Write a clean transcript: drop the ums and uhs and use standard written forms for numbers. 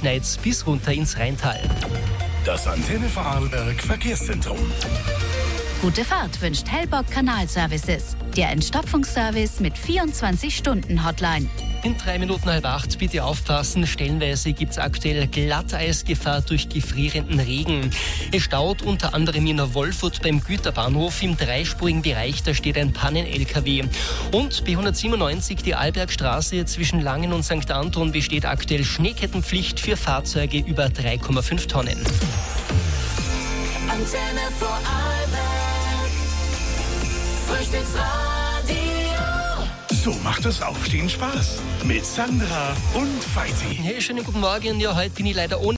schneit's bis runter ins Rheintal. Das Antenne Vorarlberg Verkehrszentrum. Gute Fahrt wünscht Hellbock Kanalservices. Der Entstopfungsservice mit 24-Stunden-Hotline. In 3 Minuten 7:30 bitte aufpassen. Stellenweise gibt's aktuell Glatteisgefahr durch gefrierenden Regen. Es staut unter anderem in Wolfurt beim Güterbahnhof im dreispurigen Bereich. Da steht ein Pannen-LKW. Und B197, die Arlbergstraße zwischen Langen und St. Anton, besteht aktuell Schneekettenpflicht für Fahrzeuge über 3,5 Tonnen. Antenne Vorarlberg. Frühstücksradio. So macht das Aufstehen Spaß. Mit Sandra und Veit. Hey, schönen guten Morgen. Ja, heute bin ich leider ohne